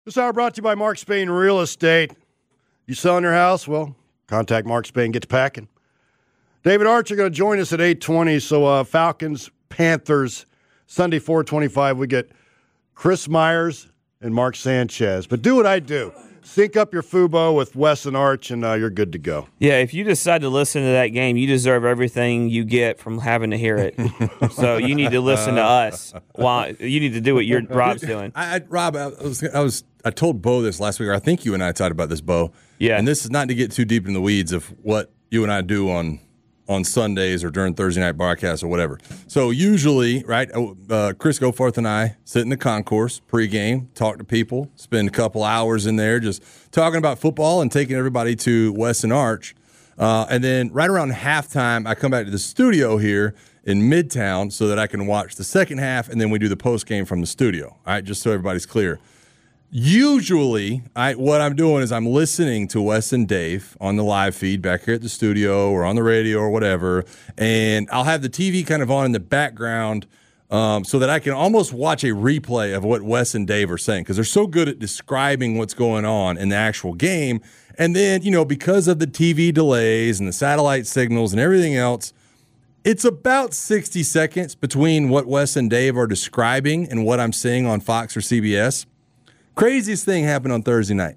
This hour brought to you by Mark Spain Real Estate. You selling your house? Well, contact Mark Spain. Get to packing. David Archer going to join us at 8:20. So Falcons, Panthers, Sunday 4:25. We get Chris Myers and Mark Sanchez. But do what I do. Sync up your Fubo with Wes and Arch, and you're good to go. Yeah, if you decide to listen to that game, you deserve everything you get from having to hear it. So you need to listen to us. While you need to do what Rob's doing. Rob, I told Bo this last week, or I think you and I talked about this, Bo. Yeah. And this is not to get too deep in the weeds of what you and I do on Sundays or during Thursday night broadcasts or whatever. So usually, right, Chris Goforth and I sit in the concourse pregame, talk to people, spend a couple hours in there just talking about football and taking everybody to Wes and Arch. And then right around halftime, I come back to the studio here in Midtown so that I can watch the second half, and then we do the postgame from the studio, all right, just so everybody's clear. Usually, what I'm doing is I'm listening to Wes and Dave on the live feed back here at the studio or on the radio or whatever, and I'll have the TV kind of on in the background so that I can almost watch a replay of what Wes and Dave are saying because they're so good at describing what's going on in the actual game. And then, because of the TV delays and the satellite signals and everything else, it's about 60 seconds between what Wes and Dave are describing and what I'm seeing on Fox or CBS. Craziest thing happened on Thursday night.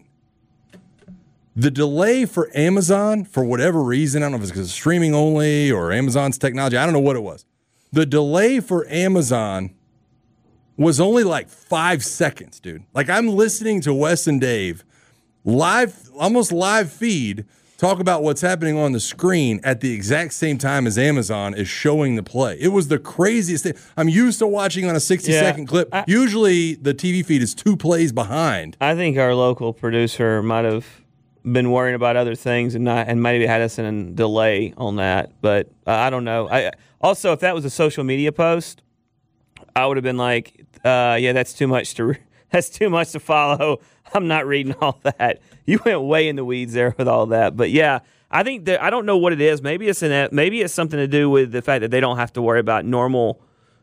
The delay for Amazon, for whatever reason, I don't know if it's because it's streaming only or Amazon's technology, I don't know what it was. The delay for Amazon was only like 5 seconds, dude. Like I'm listening to Wes and Dave live, almost live feed, talk about what's happening on the screen at the exact same time as Amazon is showing the play. It was the craziest thing. I'm used to watching on a 60-second clip. Usually the TV feed is 2 plays behind. I think our local producer might have been worrying about other things and maybe had us in a delay on that. But I don't know. Also, if that was a social media post, I would have been like, that's too much to follow. I'm not reading all that. You went way in the weeds there with all that. But, yeah, I think I don't know what it is. Maybe it's something to do with the fact that they don't have to worry about normal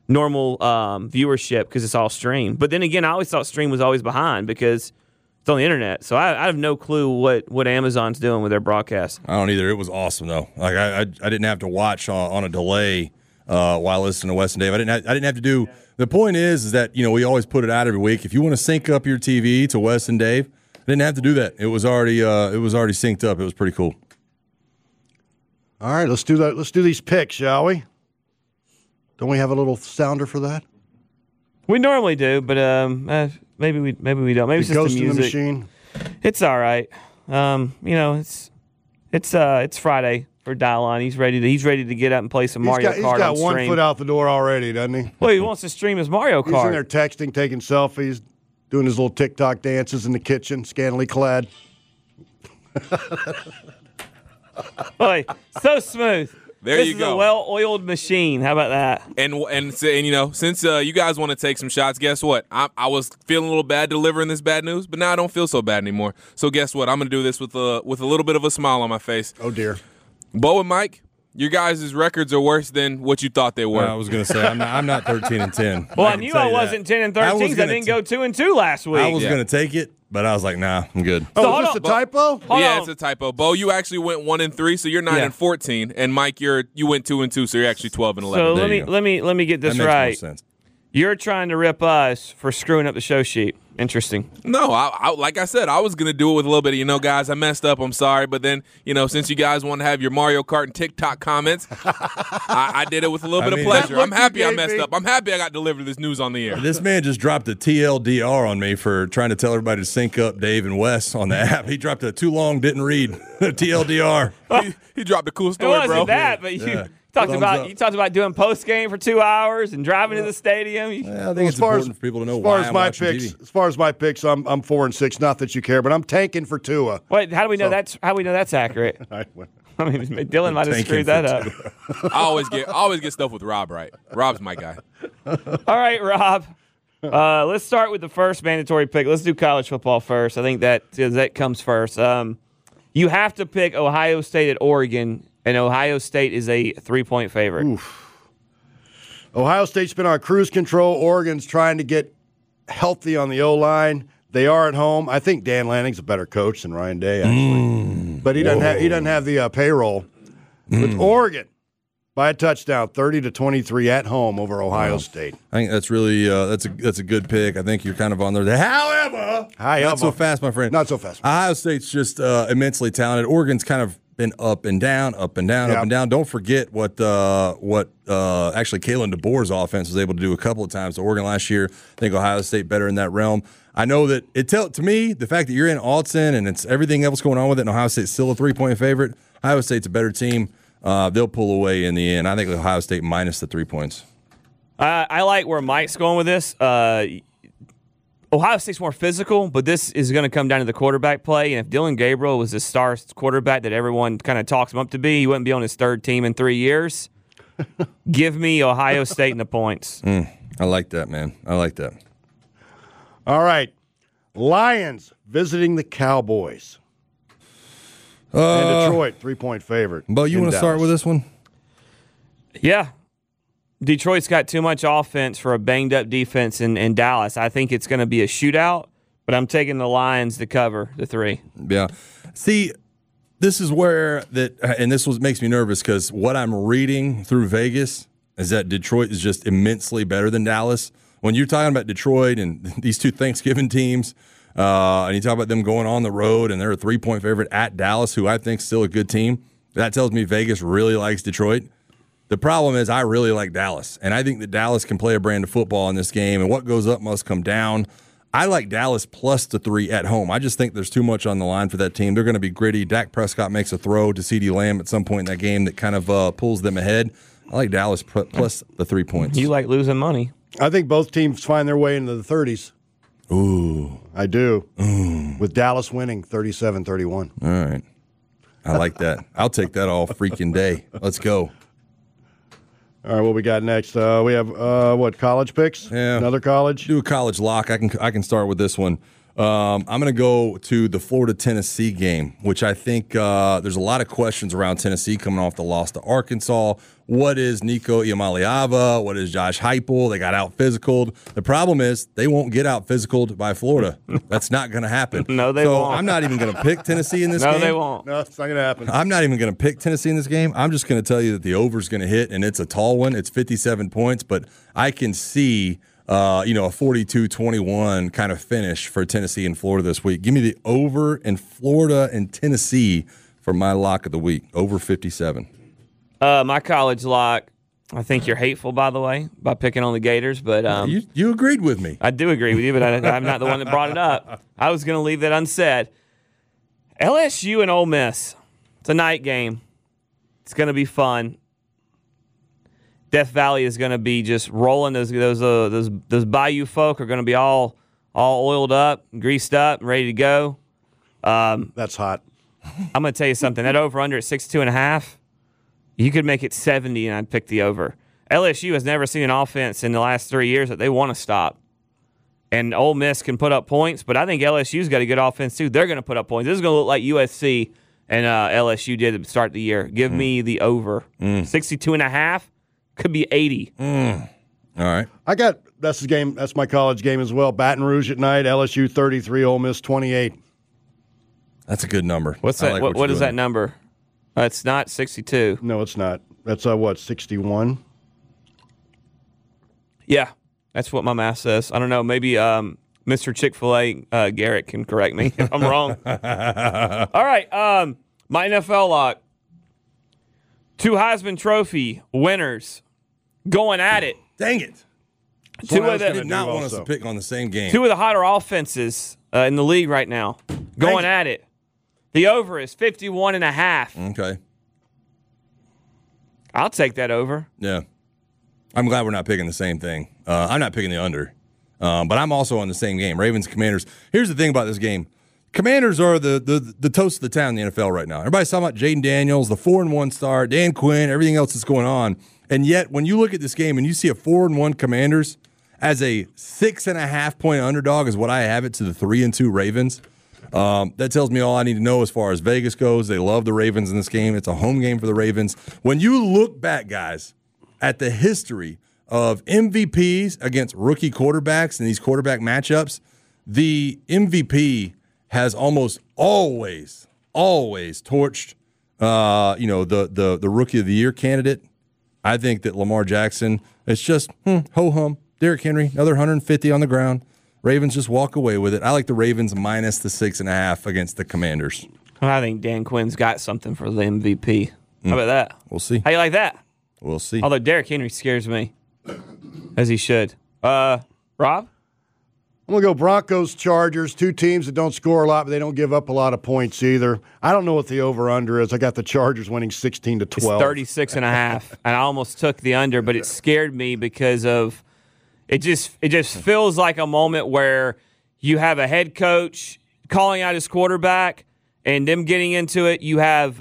viewership because it's all streamed. But then again, I always thought stream was always behind because it's on the internet. So I have no clue what Amazon's doing with their broadcast. I don't either. It was awesome, though. Like I didn't have to watch on a delay while listening to Wes and Dave. I didn't have to do – the point is that, we always put it out every week. If you want to sync up your TV to Wes and Dave, I didn't have to do that. It was already synced up. It was pretty cool. All right, let's do that. Let's do these picks, shall we? Don't we have a little sounder for that? We normally do, but maybe we don't. Maybe it's just Ghost the music. in the Machine. It's all right. It's Friday for Dylon. He's ready to get up and play some Mario Kart. He's got on one stream. foot out the door already, doesn't he? Well, he wants to stream his Mario Kart. He's in there texting, taking selfies, doing his little TikTok dances in the kitchen, scantily clad. Boy, so smooth. There this you is go. A well-oiled machine. How about that? And since you guys want to take some shots, guess what? I was feeling a little bad delivering this bad news, but now I don't feel so bad anymore. So guess what? I'm going to do this with a little bit of a smile on my face. Oh dear. Bo and Mike, your guys' records are worse than what you thought they were. I was going to say I'm not 13-10. Well, I knew I wasn't 10-13 because I didn't go 2-2 last week. I was going to take it, but I was like, nah, I'm good. Oh, is this a typo? It's a typo. Bo, you actually went 1-3, so you're 9-14, and Mike, you went 2-2, so you're actually 12-11. So let me get this that makes right. More sense. You're trying to rip us for screwing up the show sheet. Interesting. No, I like I said, I was going to do it with a little bit of, guys, I messed up. I'm sorry. But then, since you guys want to have your Mario Kart and TikTok comments, I did it with a little bit of pleasure. I'm happy I messed up. I'm happy I got delivered this news on the air. This man just dropped a TLDR on me for trying to tell everybody to sync up Dave and Wes on the app. He dropped a too long, didn't read TLDR. he dropped a cool story, it wasn't bro. that, but you talked about doing post game for 2 hours and driving to the stadium. I think it's important for people to know why I'm watching TV. As far as my picks, I'm 4-6. Not that you care, but I'm tanking for Tua. Wait, how do we know that's accurate? I mean, Dylan might have screwed that up. I always get stuff with Rob right. Rob's my guy. All right, Rob. Let's start with the first mandatory pick. Let's do college football first. I think that comes first. You have to pick Ohio State at Oregon. And Ohio State is a 3-point favorite. Oof. Ohio State's been on cruise control. Oregon's trying to get healthy on the O-line. They are at home. I think Dan Lanning's a better coach than Ryan Day, actually. But he doesn't have the payroll. With Oregon by a touchdown, 30-23 at home over Ohio State. I think that's really that's a good pick. I think you're kind of on there. However, not so fast, my friend. Not so fast. Ohio State's just immensely talented. Oregon's kind of been up and down, up and down, up and down. Don't forget what actually Kalen DeBoer's offense was able to do a couple of times to Oregon last year. I think Ohio State better in that realm. I know that to me, the fact that you're in Autzen and it's everything else going on with it, and Ohio State's still a 3-point favorite. Ohio State's a better team. They'll pull away in the end. I think Ohio State minus the 3 points. I like where Mike's going with this. Ohio State's more physical, but this is going to come down to the quarterback play. And if Dylan Gabriel was the star quarterback that everyone kind of talks him up to be, he wouldn't be on his third team in 3 years. Give me Ohio State in the points. I like that, man. I like that. All right. Lions visiting the Cowboys. And Detroit, 3-point favorite. Bo, you want to start with this one? Yeah. Detroit's got too much offense for a banged-up defense in Dallas. I think it's going to be a shootout, but I'm taking the Lions to cover the 3. Yeah. See, this is where makes me nervous because what I'm reading through Vegas is that Detroit is just immensely better than Dallas. When you're talking about Detroit and these two Thanksgiving teams, and you talk about them going on the road and they're a 3-point favorite at Dallas, who I think is still a good team, that tells me Vegas really likes Detroit. The problem is I really like Dallas, and I think that Dallas can play a brand of football in this game, and what goes up must come down. I like Dallas plus the 3 at home. I just think there's too much on the line for that team. They're going to be gritty. Dak Prescott makes a throw to CeeDee Lamb at some point in that game that kind of pulls them ahead. I like Dallas plus the 3 points. You like losing money. I think both teams find their way into the 30s. Ooh. I do. With Dallas winning 37-31. All right. I like that. I'll take that all freaking day. Let's go. All right, what we got next? We have, college picks? Yeah. Another college? Do a college lock. I can start with this one. I'm going to go to the Florida-Tennessee game, which I think there's a lot of questions around Tennessee coming off the loss to Arkansas. What is Nico Iamaleava? What is Josh Heupel? They got out-physicaled. The problem is they won't get out-physicaled by Florida. That's not going to happen. No, they won't. I'm not even going to pick Tennessee in this game. No, they won't. No, it's not going to happen. I'm not even going to pick Tennessee in this game. I'm just going to tell you that the over is going to hit, and it's a tall one. It's 57 points, but I can see a 42-21 kind of finish for Tennessee and Florida this week. Give me the over in Florida and Tennessee for my lock of the week, over 57. My college lock, I think you're hateful, by the way, by picking on the Gators, but you agreed with me. I do agree with you, but I'm not the one that brought it up. I was going to leave that unsaid. LSU and Ole Miss. It's a night game. It's going to be fun. Death Valley is going to be just rolling. Those Bayou folk are going to be all oiled up, greased up, ready to go. That's hot. I'm going to tell you something. That over-under at 62.5, you could make it 70, and I'd pick the over. LSU has never seen an offense in the last 3 years that they want to stop. And Ole Miss can put up points, but I think LSU's got a good offense, too. They're going to put up points. This is going to look like USC and LSU did at the start of the year. Give me the over. 62.5 could be 80. All right. That's my college game as well. Baton Rouge at night, LSU 33, Ole Miss 28. That's a good number. What's that? What is that number? It's not 62. No, it's not. That's 61? Yeah, that's what my math says. I don't know. Maybe Mr. Chick-fil-A Garrett can correct me if I'm wrong. All right, my NFL lock. 2 Heisman Trophy winners going at it. Dang it. Two of did not want us to pick on the same game. 2 of the hotter offenses in the league right now going at it. The over is 51.5. Okay. I'll take that over. Yeah. I'm glad we're not picking the same thing. I'm not picking the under. But I'm also on the same game. Ravens, Commanders. Here's the thing about this game. Commanders are the toast of the town in the NFL right now. Everybody's talking about Jaden Daniels, the 4-1 star, Dan Quinn, everything else that's going on. And yet, when you look at this game and you see a 4-1 Commanders as a 6.5-point underdog is what I have it to the 3-2 Ravens. That tells me all I need to know as far as Vegas goes. They love the Ravens in this game. It's a home game for the Ravens. When you look back, guys, at the history of MVPs against rookie quarterbacks in these quarterback matchups, the MVP has almost always torched, the Rookie of the Year candidate. I think that Lamar Jackson, it's just ho-hum. Derrick Henry, another 150 on the ground. Ravens just walk away with it. I like the Ravens minus the 6.5 against the Commanders. I think Dan Quinn's got something for the MVP. How about that? We'll see. How you like that? We'll see. Although Derrick Henry scares me, as he should. Rob? I'm going to go Broncos, Chargers, two teams that don't score a lot, but they don't give up a lot of points either. I don't know what the over-under is. I got the Chargers winning 16-12. It's 36.5, and I almost took the under, but it scared me because of it just feels like a moment where you have a head coach calling out his quarterback and them getting into it. You have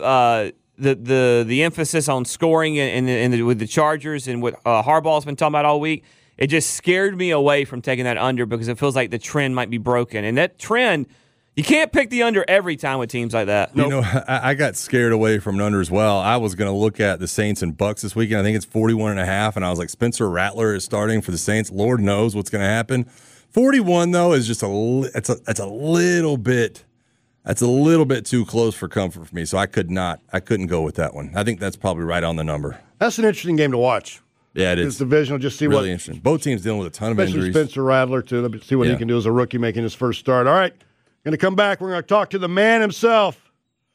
the emphasis on scoring with the Chargers and what Harbaugh's been talking about all week. It just scared me away from taking that under because it feels like the trend might be broken. And that trend, you can't pick the under every time with teams like that. You know, I got scared away from an under as well. I was going to look at the Saints and Bucks this weekend. I think it's 41.5, and I was like, Spencer Rattler is starting for the Saints. Lord knows what's going to happen. 41 though is just it's a little bit too close for comfort for me. So I couldn't go with that one. I think that's probably right on the number. That's an interesting game to watch. Yeah, it is. This division will just see really interesting. Both teams dealing with a ton of injuries. Spencer Rattler, too. Let's see what he can do as a rookie making his first start. All right, going to come back. We're going to talk to the man himself,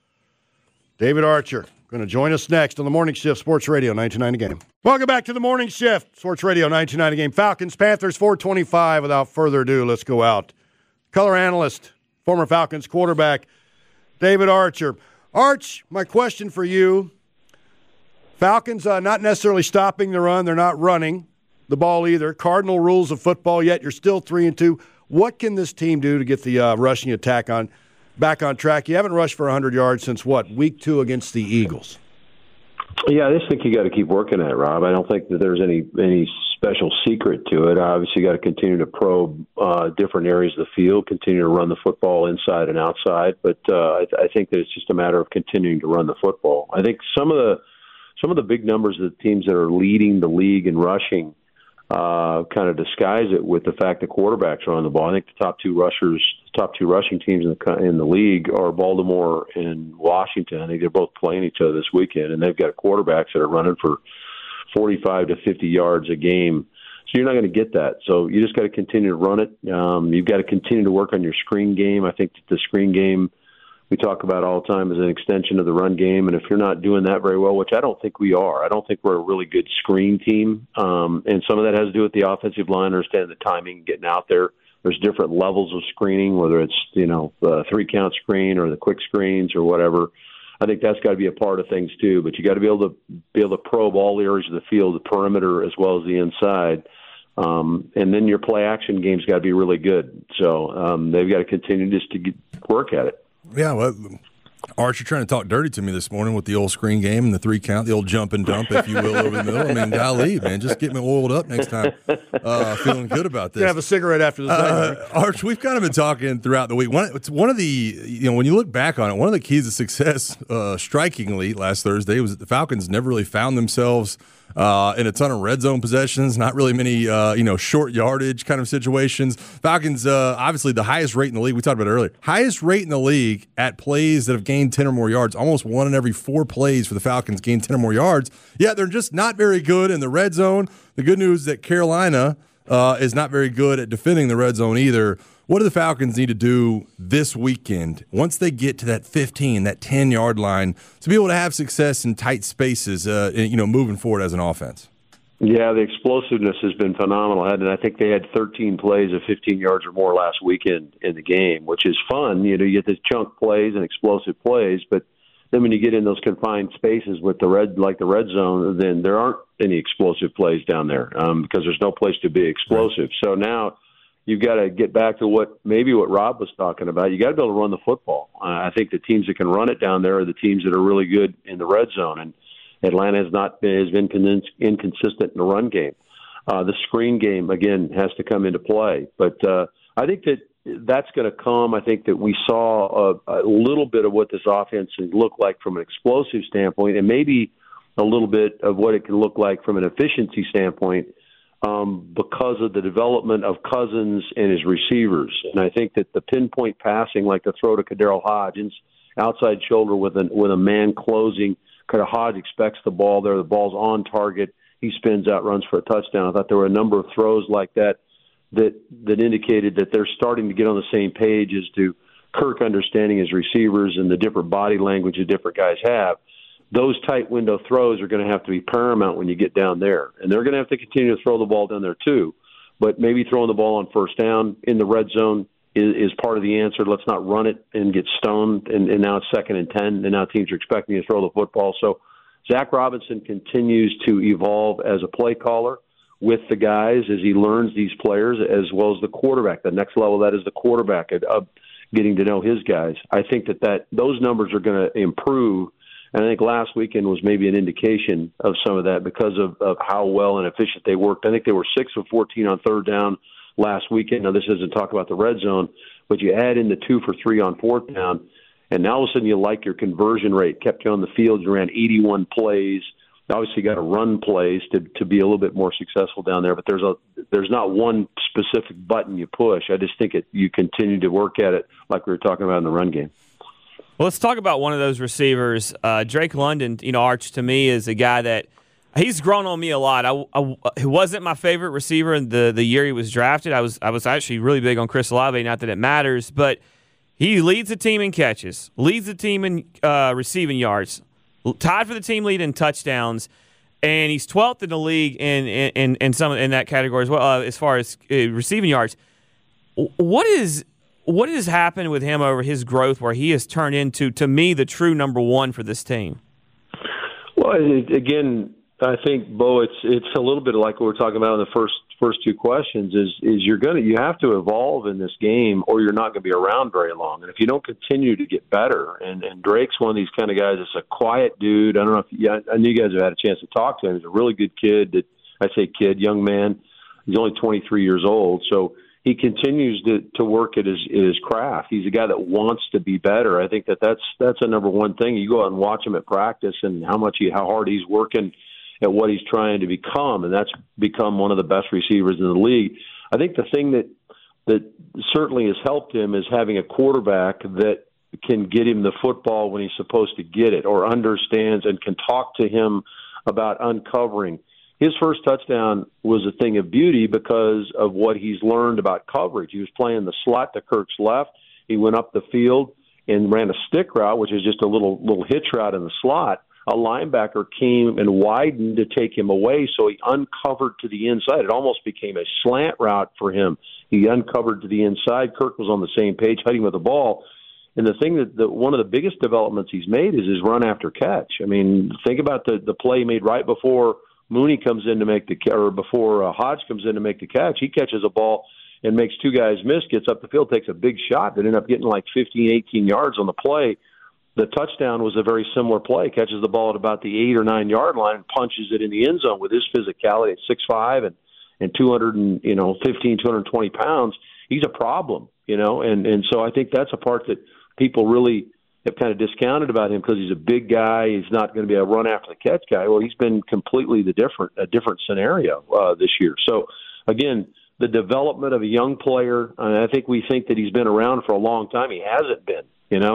David Archer. Going to join us next on the Morning Shift, Sports Radio 99 Game. Welcome back to the Morning Shift, Sports Radio 99 Game. Falcons, Panthers, 425. Without further ado, let's go out. Color analyst, former Falcons quarterback, David Archer. Arch, my question for you. Falcons not necessarily stopping the run. They're not running the ball either. Cardinal rules of football, yet you're still 3-2. What can this team do to get the rushing attack back on track? You haven't rushed for 100 yards since, week 2 against the Eagles? Yeah, I just think you got to keep working at it, Rob. I don't think that there's any special secret to it. Obviously, you got to continue to probe different areas of the field, continue to run the football inside and outside. But I think that it's just a matter of continuing to run the football. I think some of the big numbers of the teams that are leading the league in rushing kind of disguise it with the fact that quarterbacks are on the ball. I think the top two rushing teams in the league are Baltimore and Washington. I think they're both playing each other this weekend, and they've got quarterbacks that are running for 45 to 50 yards a game. So you're not going to get that. So you just got to continue to run it. You've got to continue to work on your screen game. I think that the screen game we talk about all the time is an extension of the run game. And if you're not doing that very well, which I don't think we are, I don't think we're a really good screen team. And some of that has to do with the offensive line, understanding the timing, getting out there. There's different levels of screening, whether it's, the 3-count screen or the quick screens or whatever. I think that's got to be a part of things too. But you got to be able to probe all areas of the field, the perimeter as well as the inside. And then your play action game's got to be really good. So they've got to continue just to work at it. Yeah, well, Arch, you're trying to talk dirty to me this morning with the old screen game and the 3-count, the old jump and dump, if you will, over the middle. I mean, golly, man, just get me oiled up next time. Feeling good about this. You have a cigarette after this. Arch, we've kind of been talking throughout the week. It's one of the, when you look back on it, one of the keys to success, strikingly, last Thursday was that the Falcons never really found themselves in a ton of red zone possessions, not really many, short yardage kind of situations. Falcons, obviously the highest rate in the league, we talked about it earlier, highest rate in the league at plays that have gained 10 or more yards. Almost 1 in every 4 plays for the Falcons gained 10 or more yards. Yeah, they're just not very good in the red zone. The good news is that Carolina is not very good at defending the red zone either. What do the Falcons need to do this weekend once they get to that 15, that 10-yard line, to be able to have success in tight spaces, moving forward as an offense? Yeah, the explosiveness has been phenomenal. And I think they had 13 plays of 15 yards or more last weekend in the game, which is fun. You get the chunk plays and explosive plays, but then when you get in those confined spaces with the red zone, then there aren't any explosive plays down there because there's no place to be explosive. Right. So now you've got to get back to what Rob was talking about. You got to be able to run the football. I think the teams that can run it down there are the teams that are really good in the red zone, and Atlanta has been inconsistent in the run game. The screen game again has to come into play, but I think that's going to come. I think that we saw a little bit of what this offense can look like from an explosive standpoint, and maybe a little bit of what it can look like from an efficiency standpoint because of the development of Cousins and his receivers. And I think that the pinpoint passing, like the throw to Kadarius Hodgins, outside shoulder with a man closing, kind of Hodge expects the ball there. The ball's on target. He spins out, runs for a touchdown. I thought there were a number of throws like that indicated that they're starting to get on the same page as to Kirk understanding his receivers and the different body language that different guys have. Those tight window throws are going to have to be paramount when you get down there. And they're going to have to continue to throw the ball down there too. But maybe throwing the ball on first down in the red zone is part of the answer. Let's not run it and get stoned. And now it's 2nd and 10, and now teams are expecting you to throw the football. So Zach Robinson continues to evolve as a play caller with the guys as he learns these players, as well as the quarterback. The next level of that is the quarterback of getting to know his guys. I think that those numbers are going to improve. And I think last weekend was maybe an indication of some of that because of how well and efficient they worked. I think they were 6 of 14 on third down last weekend. Now, this doesn't talk about the red zone, but you add in the 2 for 3 on fourth down, and now all of a sudden you like your conversion rate, kept you on the field. You ran 81 plays. Obviously, you got to run plays to be a little bit more successful down there, but there's not one specific button you push. I just think you continue to work at it like we were talking about in the run game. Well, let's talk about one of those receivers. Drake London, Arch, to me, is a guy that he's grown on me a lot. He wasn't my favorite receiver in the year he was drafted. I was actually really big on Chris Olave, not that it matters, but he leads the team in catches, leads the team in receiving yards, tied for the team lead in touchdowns, and he's 12th in the league in that category as well as far as receiving yards. What has happened with him over his growth where he has turned into, to me, the true number one for this team? Well, again, I think, Bo, it's a little bit like what we're talking about in the first two questions is you have to evolve in this game or you're not going to be around very long. And if you don't continue to get better, and Drake's one of these kind of guys that's a quiet dude. I don't know if I knew you guys have had a chance to talk to him. He's a really good kid. Young man. He's only 23 years old. So he continues to work at his craft. He's a guy that wants to be better. I think that's a number one thing. You go out and watch him at practice and how hard he's working at what he's trying to become, and that's become one of the best receivers in the league. I think the thing that certainly has helped him is having a quarterback that can get him the football when he's supposed to get it or understands and can talk to him about uncovering. His first touchdown was a thing of beauty because of what he's learned about coverage. He was playing the slot to Kirk's left. He went up the field and ran a stick route, which is just a little hitch route in the slot. A linebacker came and widened to take him away, so he uncovered to the inside. It almost became a slant route for him. He uncovered to the inside. Kirk was on the same page, heading with the ball. And the thing that one of the biggest developments he's made is his run after catch. I mean, think about the play made right before Mooney comes in to make before Hodge comes in to make the catch. He catches a ball and makes two guys miss, gets up the field, takes a big shot that ended up getting like 15, 18 yards on the play. The touchdown was a very similar play. Catches the ball at about the 8 or 9 yard line and punches it in the end zone with his physicality at 6'5" and 220 pounds. He's a problem, and so I think that's a part that people really have kind of discounted about him because he's a big guy. He's not going to be a run after the catch guy. Well, he's been completely a different scenario this year. So again, the development of a young player, I think we think that he's been around for a long time. He hasn't been,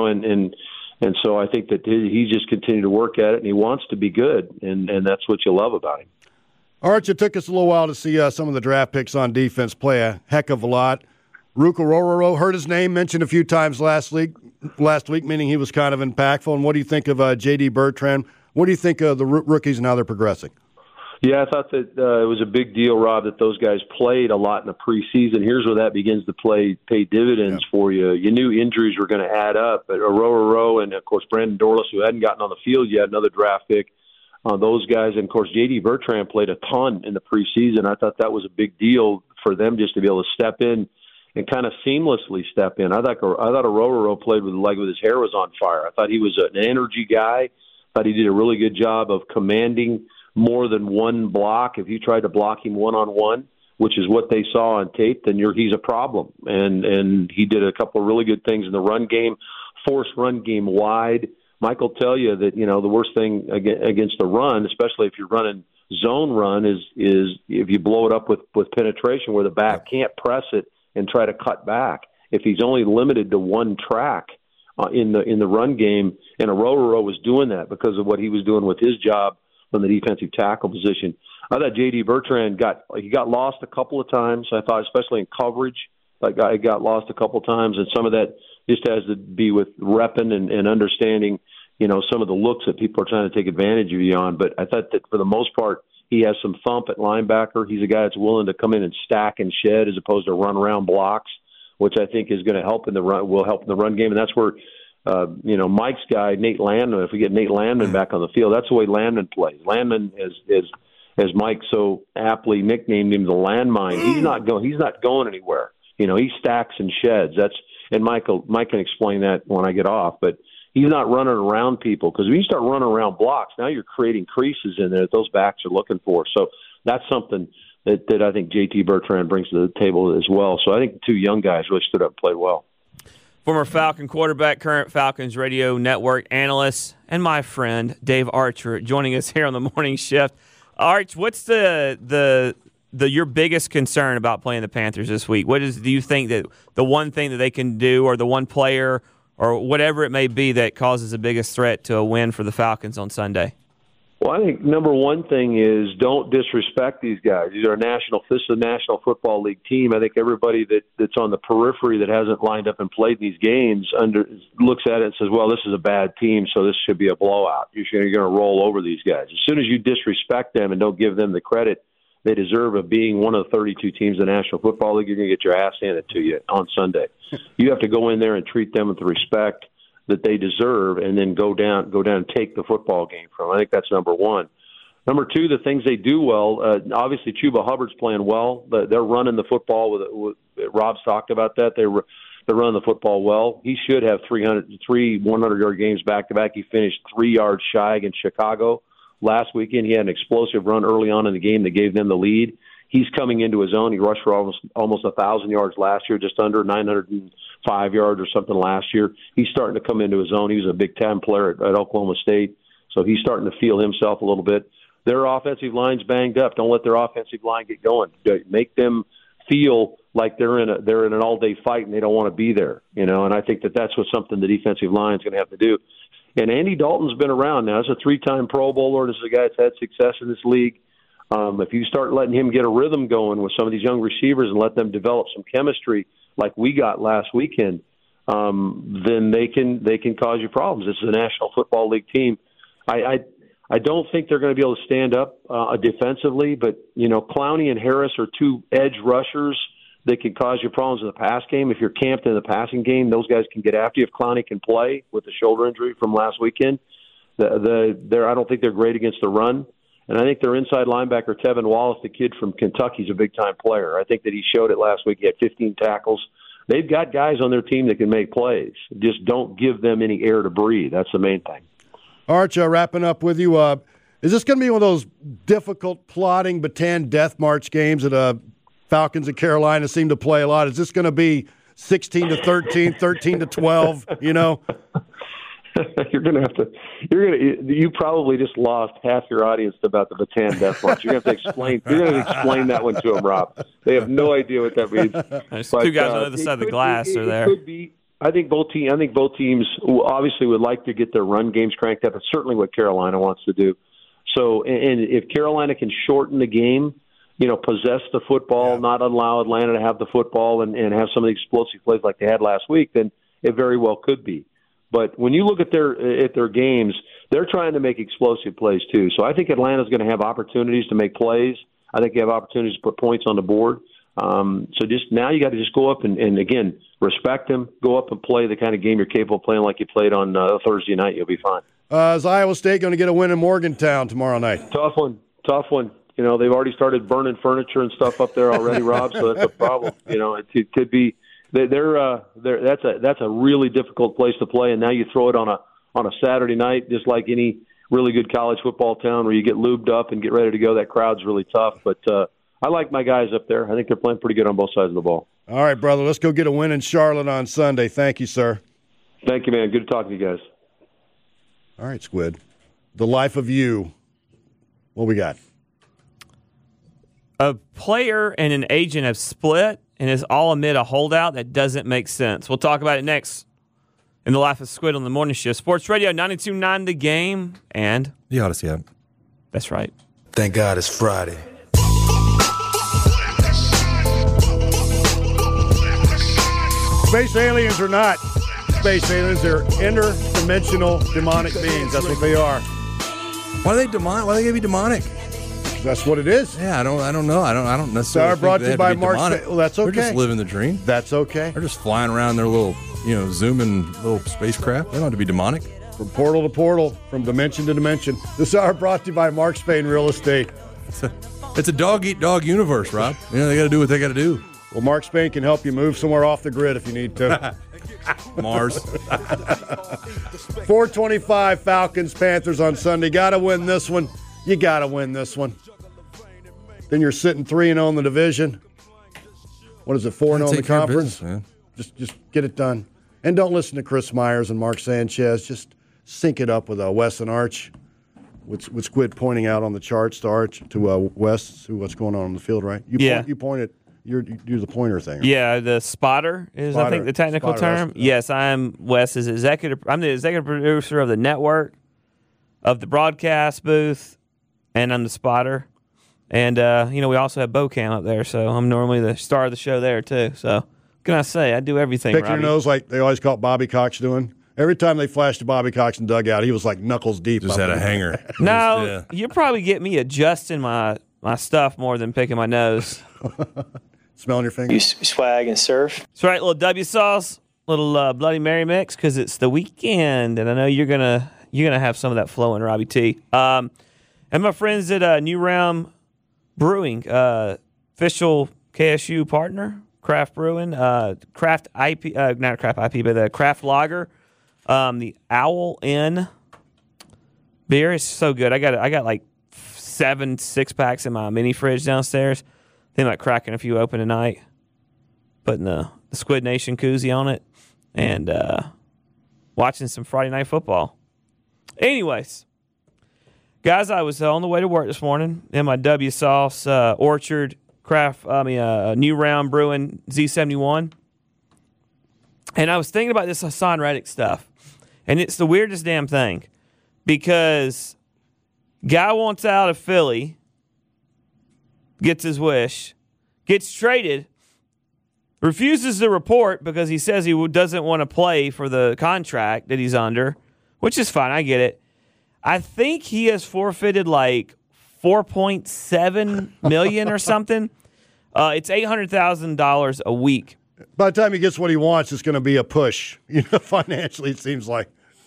and so I think that he just continued to work at it, and he wants to be good, and that's what you love about him. Arch, it took us a little while to see some of the draft picks on defense play a heck of a lot. Ruka Rororo, heard his name mentioned a few times last week, meaning he was kind of impactful. And what do you think of J.D. Bertrand? What do you think of the rookies and how they're progressing? Yeah, I thought that it was a big deal, Rob, that those guys played a lot in the preseason. Here's where that begins to pay dividends for you. You knew injuries were going to add up, but Rororo and, of course, Brandon Dorlus, who hadn't gotten on the field yet, another draft pick. Those guys, and, of course, J.D. Bertrand played a ton in the preseason. I thought that was a big deal for them just to be able to step in and kind of seamlessly step in. I thought Rororo played with his hair was on fire. I thought he was an energy guy. I thought he did a really good job of commanding more than one block. If you tried to block him one-on-one, which is what they saw on tape, then he's a problem. And he did a couple of really good things in the run game, forced run game wide. Mike will tell you that, the worst thing against the run, especially if you're running zone run is if you blow it up with penetration where the back can't press it and try to cut back. If he's only limited to one track in the run game, and Arroyo was doing that because of what he was doing with his job from the defensive tackle position. I thought J.D. Bertrand got lost a couple of times. I thought, especially in coverage, that guy got lost a couple of times, and some of that just has to be with repping and understanding, some of the looks that people are trying to take advantage of you on. But I thought that for the most part, he has some thump at linebacker. He's a guy that's willing to come in and stack and shed as opposed to run around blocks, which I think is going to help in the run game. And that's where, Mike's guy, Nate Landman, if we get Nate Landman back on the field, that's the way Landman plays. Landman as Mike so aptly nicknamed him, the landmine. He's not going anywhere. He stacks and sheds. And Mike can explain that when I get off, but he's not running around people, because when you start running around blocks, now you're creating creases in there that those backs are looking for. So that's something that I think JT Bertrand brings to the table as well. So I think the two young guys really stood up and played well. Former Falcon quarterback, current Falcons radio network analyst, and my friend Dave Archer joining us here on the morning shift. Arch, what's your biggest concern about playing the Panthers this week? Do you think that the one thing that they can do, or the one player, or whatever it may be, that causes the biggest threat to a win for the Falcons on Sunday? Well, I think number one thing is don't disrespect these guys. These are this is a National Football League team. I think everybody that's on the periphery that hasn't lined up and played these games looks at it and says, well, this is a bad team, so this should be a blowout. You're going to roll over these guys. As soon as you disrespect them and don't give them the credit they deserve of being one of the 32 teams in the National Football League, you're going to get your ass handed to you on Sunday. You have to go in there and treat them with the respect that they deserve, and then go down and take the football game from them. I think that's number one. Number two, the things they do well, obviously Chuba Hubbard's playing well. They're running the football. Rob's talked about that. They're running the football well. He should have 3 100-yard games back-to-back. He finished 3 yards shy against Chicago last weekend. He had an explosive run early on in the game that gave them the lead. He's coming into his own. He rushed for almost 1,000 yards last year, just under 905 yards or something last year. He's starting to come into his own. He was a Big Ten player at Oklahoma State, so he's starting to feel himself a little bit. Their offensive line's banged up. Don't let their offensive line get going. Make them feel like they're in an all-day fight and they don't want to be there. And I think that's something the defensive line is going to have to do. And Andy Dalton's been around now. He's a 3-time Pro Bowler. This is a guy that's had success in this league. If you start letting him get a rhythm going with some of these young receivers and let them develop some chemistry like we got last weekend, then they can cause you problems. This is a National Football League team. I don't think they're going to be able to stand up defensively, but Clowney and Harris are two edge rushers that can cause you problems in the pass game. If you're camped in the passing game, those guys can get after you. If Clowney can play with the shoulder injury from last weekend, I don't think they're great against the run. And I think their inside linebacker, Tevin Wallace, the kid from Kentucky, is a big-time player. I think that he showed it last week. He had 15 tackles. They've got guys on their team that can make plays. Just don't give them any air to breathe. That's the main thing. Arch, wrapping up with you, is this going to be one of those difficult, plotting Bataan Death March games that Falcons and Carolina seem to play a lot? Is this going to be 16-13, 13-12, You probably just lost half your audience about the Bataan Death March. You're going to explain that one to them, Rob. They have no idea what that means. There's two guys on the other side of the glass are there. It could be. I think both teams obviously would like to get their run games cranked up. It's certainly what Carolina wants to do. So, and if Carolina can shorten the game, possess the football, not allow Atlanta to have the football and have some of the explosive plays like they had last week, then it very well could be. But when you look at their games, they're trying to make explosive plays too. So I think Atlanta's going to have opportunities to make plays. I think they have opportunities to put points on the board. So just now you got to just go up and again, respect them, go up and play the kind of game you're capable of playing like you played on Thursday night. You'll be fine. Is Iowa State going to get a win in Morgantown tomorrow night? Tough one. They've already started burning furniture and stuff up there already, Rob, so that's a problem. It could be that's a really difficult place to play, and now you throw it on a Saturday night, just like any really good college football town where you get lubed up and get ready to go. That crowd's really tough, but I like my guys up there. I think they're playing pretty good on both sides of the ball. All right, brother, let's go get a win in Charlotte on Sunday. Thank you, sir. Thank you, man. Good to talk to you guys. All right, Squid. The life of you. What we got? A player and an agent have split, and is all amid a holdout that doesn't make sense. We'll talk about it next in the Life of Squid on the Morning Show. Sports Radio 92.9 The Game and The Odyssey app. That's right. Thank God it's Friday. Space aliens are not space aliens. They're interdimensional demonic beings. That's what they are. Why are they demonic? Why are they gonna be demonic? That's what it is. Yeah, I don't know. I don't necessarily. Sorry, brought think to you they by have to be Mark. demonic. Well, that's okay. They're just living the dream. That's okay. They're just flying around their little, zooming little spacecraft. They don't have to be demonic. From portal to portal, from dimension to dimension. This hour brought to you by Mark Spain Real Estate. It's a dog eat dog universe, Rob. They got to do what they got to do. Well, Mark Spain can help you move somewhere off the grid if you need to. Mars. 4:25 Falcons, Panthers on Sunday. Got to win this one. You got to win this one. Then you're sitting 3-0 in the division. What is it, 4-0 in the conference? Business, just get it done. And don't listen to Chris Myers and Mark Sanchez. Just sync it up with Wes and Arch. With Squid pointing out on the charts to Arch, to Wes, to what's going on the field, right? You pointed. You do the pointer thing. Right? Yeah, the spotter is, I think, the technical term. Yes, I'm Wes's executive. I'm the executive producer of the network, of the broadcast booth, and I'm the spotter. And, we also have Bocam up there, so I'm normally the star of the show there, too. So, what can I say? I do everything, Picking your nose like they always caught Bobby Cox doing. Every time they flashed to Bobby Cox in dugout, he was like knuckles deep. Just had a hanger. No, you probably get me adjusting my stuff more than picking my nose. Smelling your fingers. You swag and surf. That's right, little W sauce, little Bloody Mary mix, because it's the weekend, and I know you're gonna have some of that flowing, Robbie T. And my friends at New Realm Brewing, official KSU partner, Craft Brewing, Craft IP, not Craft IP, but the Craft Lager, the Owl Inn beer is so good. I got like 7 6-packs in my mini fridge downstairs. Think about cracking a few open tonight, putting the Squid Nation koozie on it, and watching some Friday Night Football. Anyways, guys, I was on the way to work this morning in my W Sauce Orchard New Round Brewing Z71, and I was thinking about this Hassan Reddick stuff, and it's the weirdest damn thing because guy wants out of Philly. Gets his wish, gets traded, refuses to report because he says he doesn't want to play for the contract that he's under, which is fine. I get it. I think he has forfeited like $4.7 million or something. It's $800,000 a week. By the time he gets what he wants, it's going to be a push. Financially, it seems like.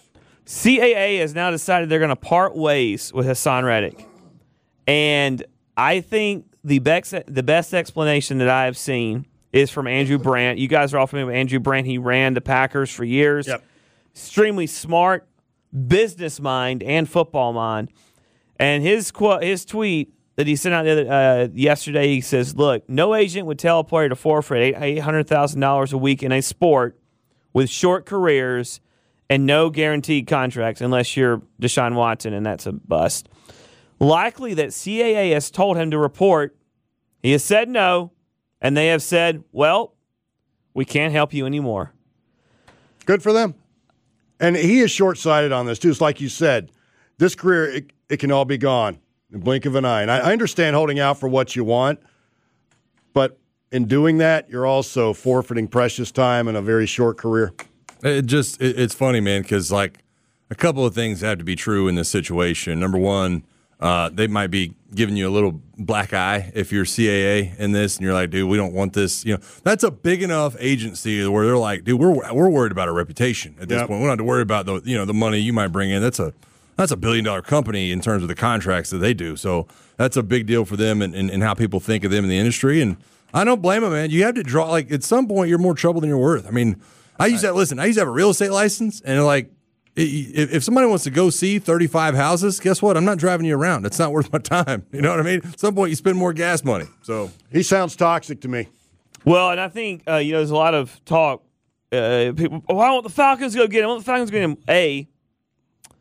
CAA has now decided they're going to part ways with Hassan Reddick, and I think the best explanation that I have seen is from Andrew Brandt. You guys are all familiar with Andrew Brandt. He ran the Packers for years. Yep. Extremely smart, business mind, and football mind. And his tweet that he sent out yesterday, he says, look, no agent would tell a player to forfeit $800,000 a week in a sport with short careers and no guaranteed contracts unless you're Deshaun Watson, and that's a bust. Likely that CAA has told him to report. He has said no, and they have said, well, we can't help you anymore. Good for them. And he is short-sighted on this, too. It's like you said, this career, it can all be gone in the blink of an eye. And I understand holding out for what you want, but in doing that, you're also forfeiting precious time in a very short career. It's funny, man, because like a couple of things have to be true in this situation. Number one, they might be giving you a little black eye if you're CAA in this, and you're like, dude, we don't want this. That's a big enough agency where they're like, dude, we're worried about our reputation at this point. We don't have to worry about the money you might bring in. That's a $1 billion company in terms of the contracts that they do. So that's a big deal for them and how people think of them in the industry. And I don't blame them, man. You have to draw, like, at some point, you're more trouble than you're worth. I mean, I used to have a real estate license, and like, if somebody wants to go see 35 houses, guess what? I'm not driving you around. It's not worth my time. You know what I mean? At some point, you spend more gas money. So he sounds toxic to me. Well, and I think there's a lot of talk. People, I want the Falcons to go get him. I want the Falcons to get him.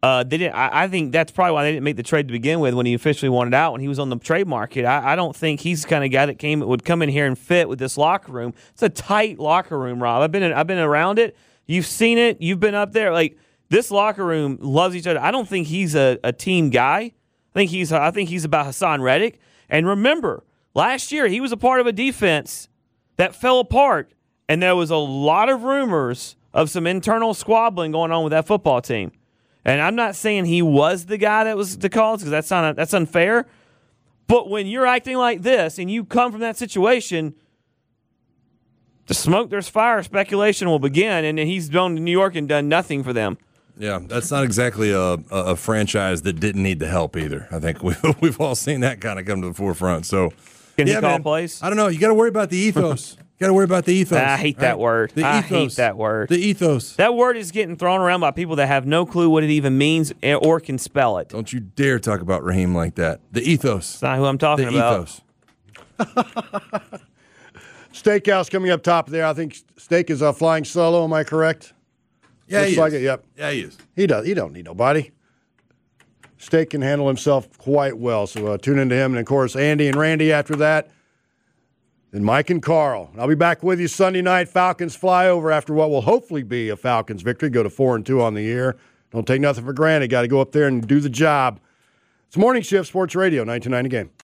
They didn't. I think that's probably why they didn't make the trade to begin with when he officially wanted out when he was on the trade market. I don't think he's the kind of guy that would come in here and fit with this locker room. It's a tight locker room, Rob. I've been around it. You've seen it. You've been up there. Like, this locker room loves each other. I don't think he's a team guy. I think he's about Hassan Reddick. And remember, last year he was a part of a defense that fell apart, and there was a lot of rumors of some internal squabbling going on with that football team. And I'm not saying he was the guy that was the cause, because that's unfair. But when you're acting like this and you come from that situation, the smoke, there's fire, speculation will begin, and he's gone to New York and done nothing for them. Yeah, that's not exactly a franchise that didn't need the help either. I think we've all seen that kind of come to the forefront. So, Can he call plays? I don't know. You got to worry about the ethos. Got to worry about the ethos. I hate that word. I hate that word. The ethos. That word is getting thrown around by people that have no clue what it even means or can spell it. Don't you dare talk about Raheem like that. The ethos. That's not who I'm talking about. The ethos. Steakhouse coming up top there. I think Steak is flying solo. Am I correct? Yeah, Looks he like is. it. Yep. Yeah, he is. He does. He don't need nobody. Steak can handle himself quite well. So tune into him. And, of course, Andy and Randy after that. Then Mike and Carl. I'll be back with you Sunday night. Falcons fly over after what will hopefully be a Falcons victory. Go to 4-2 on the year. Don't take nothing for granted. Got to go up there and do the job. It's Morning Shift Sports Radio, 99 The Game.